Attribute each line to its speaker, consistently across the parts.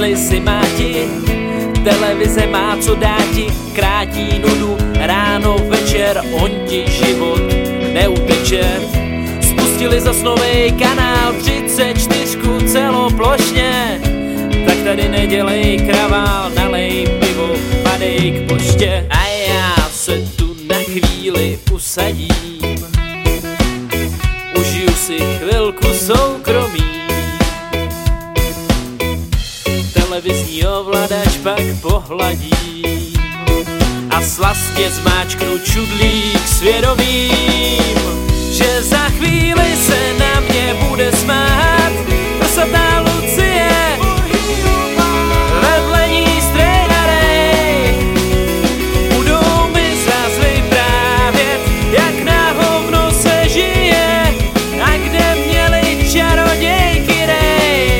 Speaker 1: mysli si máti, televize má co dáti, krátí nudu, ráno, večer, on ti život neuteče. Spustili zas novej kanál 34 celoplošně, tak tady nedělej kravál, nalej pivo, padej k poště. A já se tu na chvíli usadím, užiju si chvilku soukromí. Televizní ovladač pak pohladím a slastně zmáčknu čudlík svědomím, že za chvíli se na mě bude smát prsatá Lucie, vedle ní strejnarej. Budou mi zas vyprávět, jak na hovno se žije a kde měli čarodějky rej.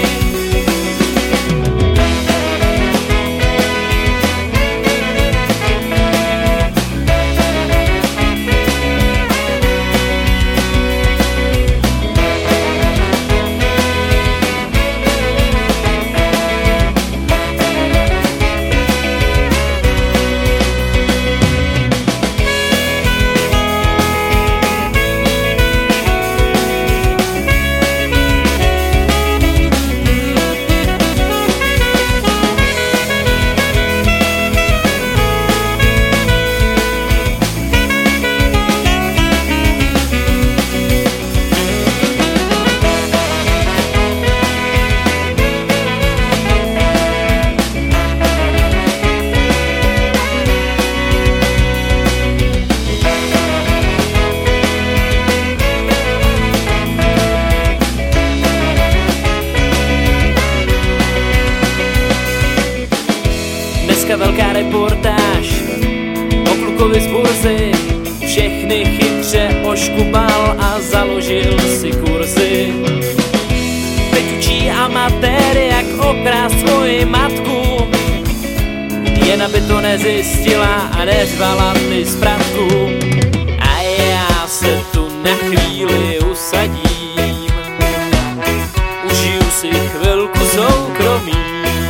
Speaker 1: Dneska velká reportáž o klukovi z burzy, všechny chytře oškubal a založil si kurzy. Teď učí amatéry, jak okrást svoji matku, jen aby to nezjistila a neřvala ty z pratku. A já se tu na chvíli usadím, užiju si chvilku soukromí.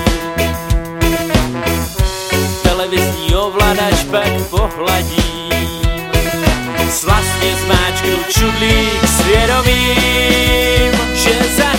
Speaker 1: Televizní ovladač pak pohladím, slastně zmáčknu čudlík svědomím, že za